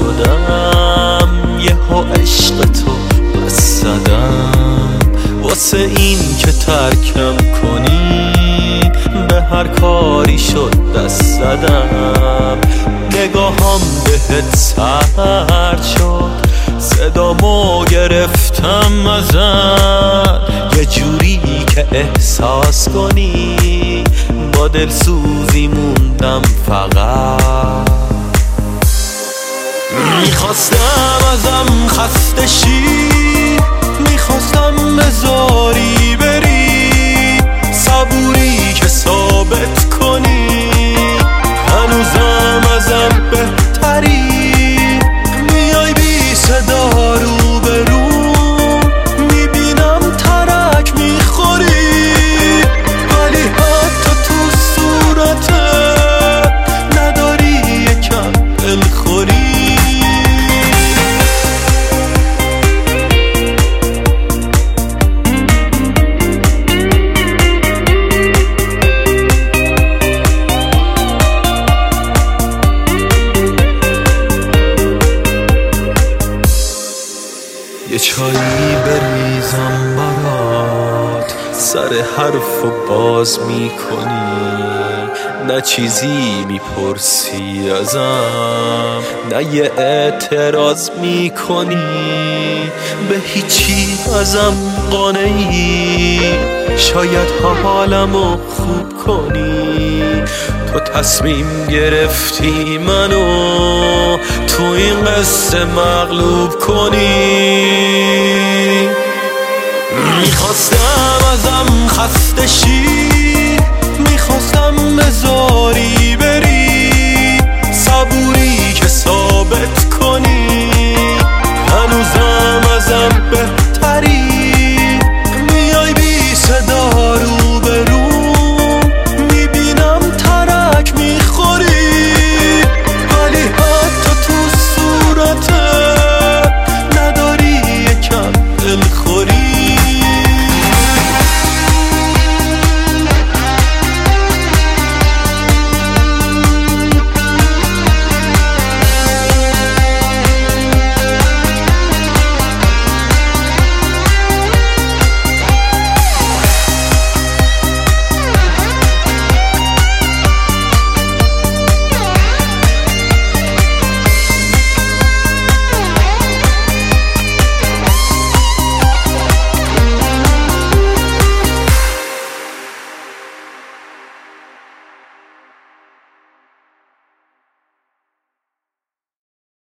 شدم، یهو عشق تو بس زدم. واسه این که ترکم کنی به هر کاری شد دست زدم. نگاهم بهت سرد شد، صدامو گرفتم ازت، یه جوری که احساس کنی با دلسوزی موندم فقط. میخواستم ازم خسته شی، میخواستم بذاری بری، صبوری که ثابت کنی هنوزم ازم بهتری. میای بی صدا رو به رو، میبینم ترک میخوری، ولی حتی تو صورتت نداری یکم دلخوری. یه چایی بریزم برات، سر حرف و باز میکنی، نه چیزی میپرسی ازم، نه یه اعتراض میکنی، به هیچی ازم قانعی، شاید حالمو خوب کنی. تو تصمیم گرفتی منو تو این قصه مغلوب کنی. میخواستم ازم خسته شی،